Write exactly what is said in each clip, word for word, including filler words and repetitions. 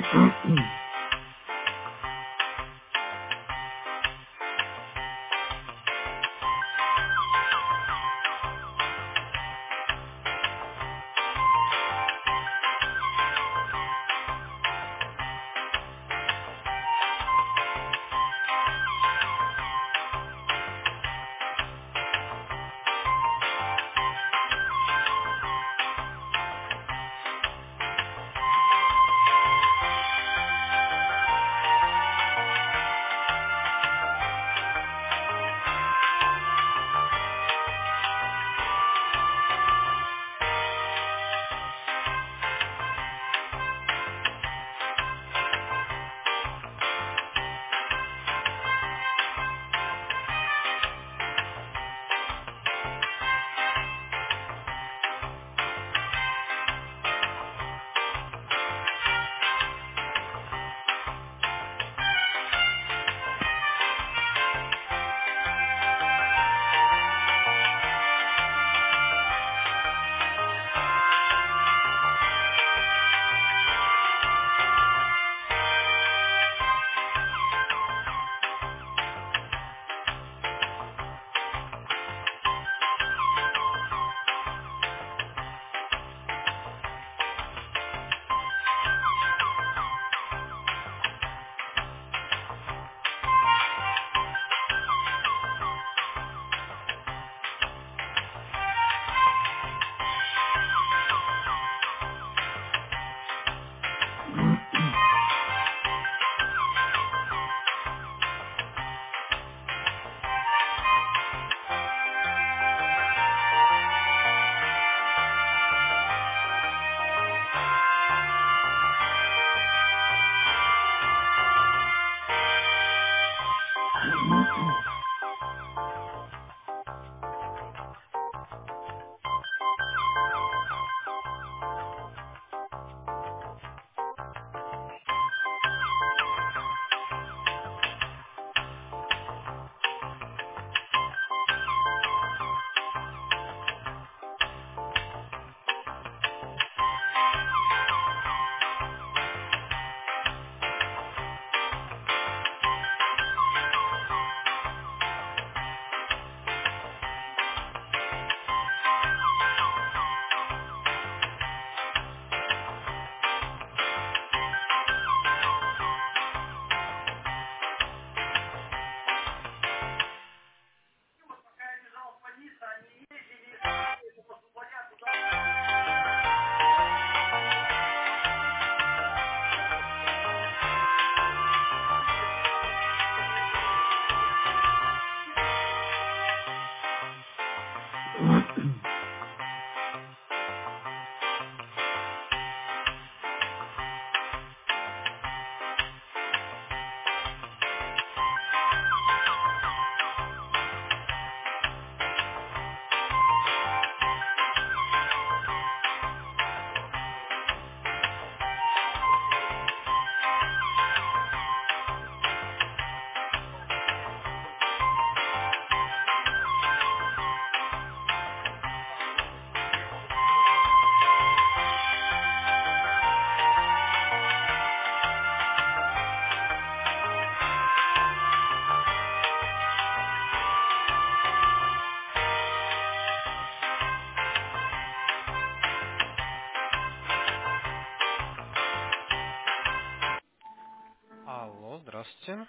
Алло, здравствуйте.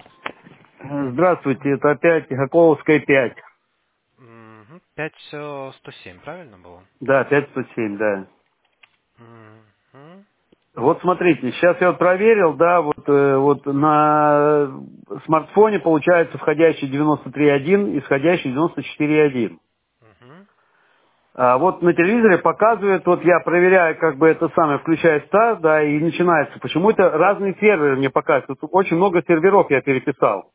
Здравствуйте, это опять Гаковская пять. Мгм. пять сто семь, правильно было? Да, пять сто семь, да. Мгм. Вот смотрите, сейчас я вот проверил, да, вот, э, вот на смартфоне получается входящий девяносто три один, исходящий девяносто четыре один. Мгм. А вот на телевизоре показывает, вот я проверяю, как бы это самое, включаю старт, да, и начинается. Почему-то разные серверы мне показывают. Тут очень много серверов я переписал.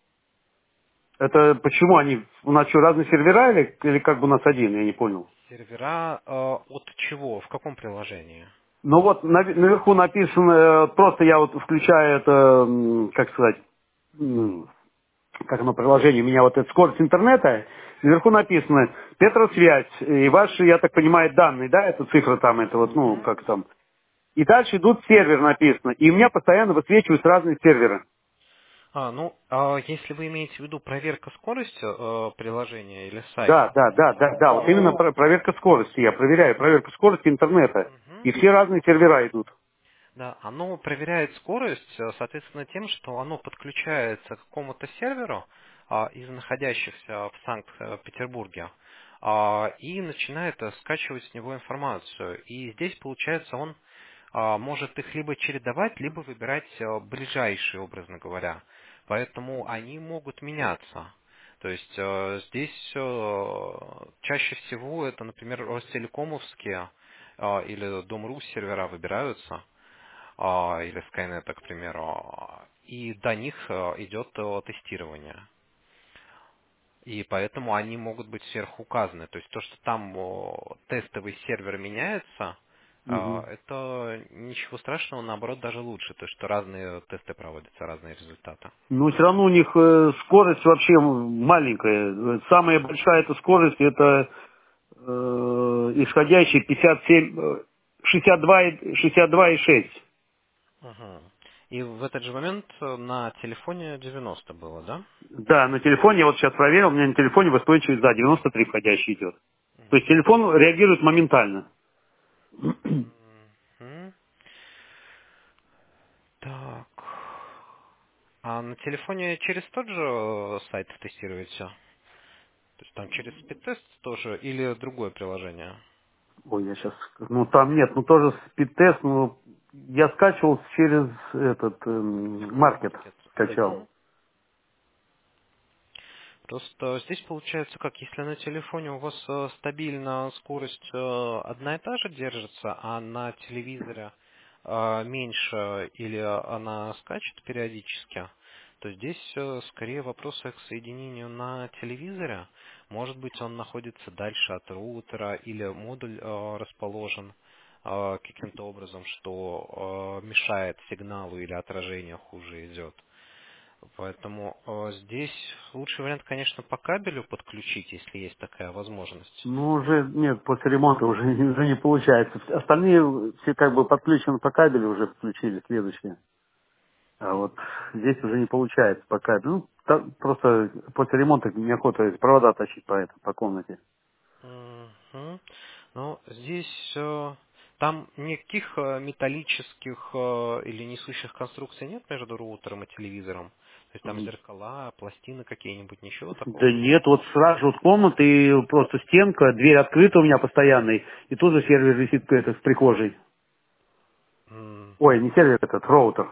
Это почему они, у нас что, разные сервера или, или как бы у нас один, я не понял. Сервера э, от чего? В каком приложении? Ну вот наве- наверху написано, э, просто я вот включаю это, м, как сказать, м, как оно приложение, у меня вот эта скорость интернета, наверху написано Петросвязь, и ваши, я так понимаю, данные, да, это цифра там, это вот, ну, Мгм. как там. И дальше идут сервер написано. И у меня постоянно высвечиваются разные серверы. А, ну, а если вы имеете в виду проверка скорости э, приложения или Да, сайта, да, да, да, да. Вот именно то про- проверка скорости. Я проверяю проверку скорости интернета. мгм, И все разные сервера идут. да, оно проверяет скорость, э, соответственно, тем, что оно подключается к какому-то серверу а, из находящихся в Санкт-Петербурге а, и начинает э, скачивать с него информацию. И здесь, получается, он а, может их либо чередовать, либо выбирать э, ближайшие, образно говоря. Поэтому они могут меняться. То есть э, здесь э, чаще всего это, например, Ростелекомовские э, или Дом.ру сервера выбираются, а, или Skynet, к примеру, а, и до них э, идет э, тестирование. И поэтому они могут быть сверхуказаны. То есть то, что там о, тестовый сервер меняется, а, Мгм. это ничего страшного, наоборот, даже лучше. То, что разные тесты проводятся, разные результаты. Но все равно у них э, скорость вообще маленькая. Самая большая эта скорость это э, исходящий пятьдесят семь, э, шестьдесят два, и- шестьдесят два и шесть. Мгм. И в этот же момент э, на телефоне девяносто было, да? Да, на телефоне, я вот сейчас проверил, у меня на телефоне восприимчивость, да, девяносто три входящий идет. То есть телефон реагирует моментально. Мгм. Так. А на телефоне через тот же э, сайт тестируете? То есть там через спидтест тоже или другое приложение? Ой, я сейчас, ну там нет, ну тоже спид-тест, ну я скачивал через этот эм, маркет, Маркет. скачал. Просто здесь получается как, если на телефоне у вас э, стабильно скорость э, одна и та же держится, а на телевизоре э, меньше или она скачет периодически, то здесь э, скорее вопросы к соединению на телевизоре. Может быть, он находится дальше от роутера или модуль э, расположен э, каким-то образом, что э, мешает сигналу или отражение хуже идет. Поэтому э, здесь лучший вариант, конечно, по кабелю подключить, если есть такая возможность. Ну уже нет, после ремонта уже, уже не получается. Остальные все как бы подключены по кабелю, уже подключили следующие. А вот здесь уже не получается по кабелю. Ну, та- просто после ремонта неохота эти провода тащить по, этому, по комнате. Мгм. Но здесь э, там никаких э, металлических э, или несущих конструкций нет между роутером и телевизором. То есть там зеркала, пластины какие-нибудь, ничего Да такого. нет, вот сразу же вот комната и просто стенка, дверь открыта у меня постоянно, и тут же сервер висит это, в прихожей. М. Ой, не сервер этот, роутер.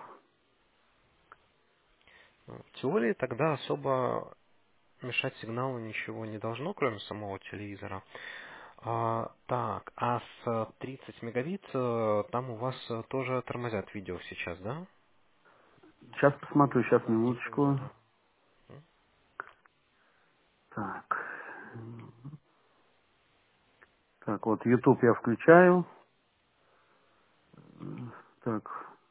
Ну, в теории тогда особо мешать сигналу ничего не должно, кроме самого телевизора. А, так, а с тридцать мегабит э, там у вас э, тоже тормозят видео сейчас, да? Сейчас посмотрю, сейчас На минуточку. телевизоре. Так, так, вот YouTube я включаю. Так,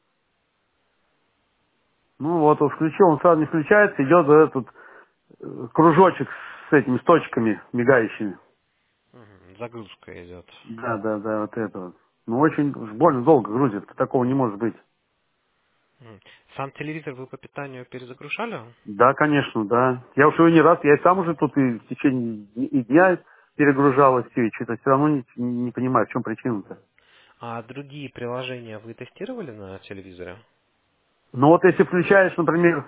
ну вот он включил, он сразу не включается, идет вот этот э, кружочек с этими с точками мигающими. Мгм, загрузка идет. Да, да, да, вот это вот. Ну очень уж больно долго грузит, такого не может быть. Мгм. Сам телевизор вы по питанию перезагружали? Да, конечно, да. Я уж его не раз, я и сам уже тут и в течение дни- и дня перегружалось все, и что-то все равно не, не понимаю, в чем причина-то. А другие приложения вы тестировали на телевизоре? Но вот если включаешь, например,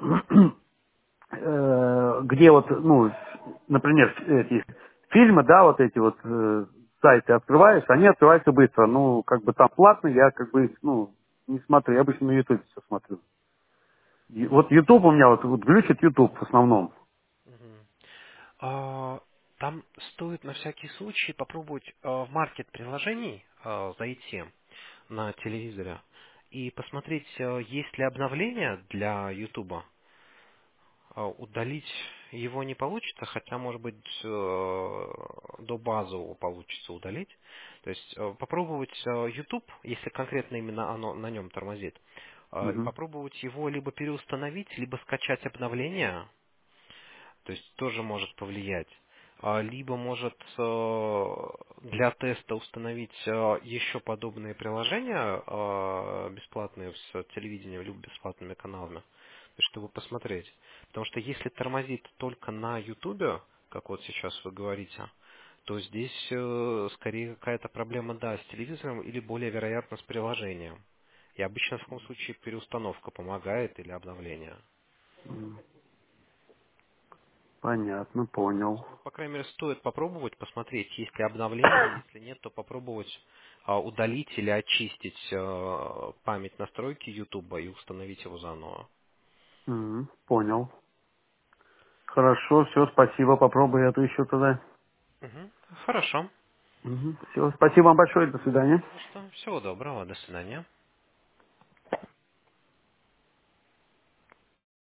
э, где вот, ну, например, эти фильмы, да, вот эти вот э, сайты открываешь, они открываются быстро. Ну, как бы там платно, я как бы, ну, не смотрю, я обычно на YouTube все смотрю. И вот YouTube у меня вот, вот глючит YouTube в основном. Мгм. А, там стоит на всякий случай попробовать э, в маркет приложений э, зайти на телевизоре и посмотреть, э, есть ли обновления для YouTube. А, Удалить его не получится, хотя, может быть, э, до базового получится удалить. То есть э, попробовать э, YouTube, если конкретно именно оно на нем тормозит, э, Мгм. попробовать его либо переустановить, либо скачать обновления, то есть тоже может повлиять. а, либо может э, для теста установить э, еще подобные приложения э, бесплатные с телевидением, либо бесплатными каналами, чтобы посмотреть. Потому что если тормозит только на Ютубе, как вот сейчас вы говорите, то здесь э, скорее какая-то проблема, да, с телевизором или более вероятно с приложением. И обычно в таком случае переустановка помогает или обновление. М, Понятно, понял. Ну, по крайней мере, стоит попробовать посмотреть, есть ли обновление, если нет, то попробовать а, удалить или очистить а, память настройки YouTube и установить его заново. М, Понял. Хорошо, все, спасибо, попробую это еще тогда. Мгм. Хорошо. Все, спасибо вам большое, до свидания. Не за что. Всего доброго. До свидания.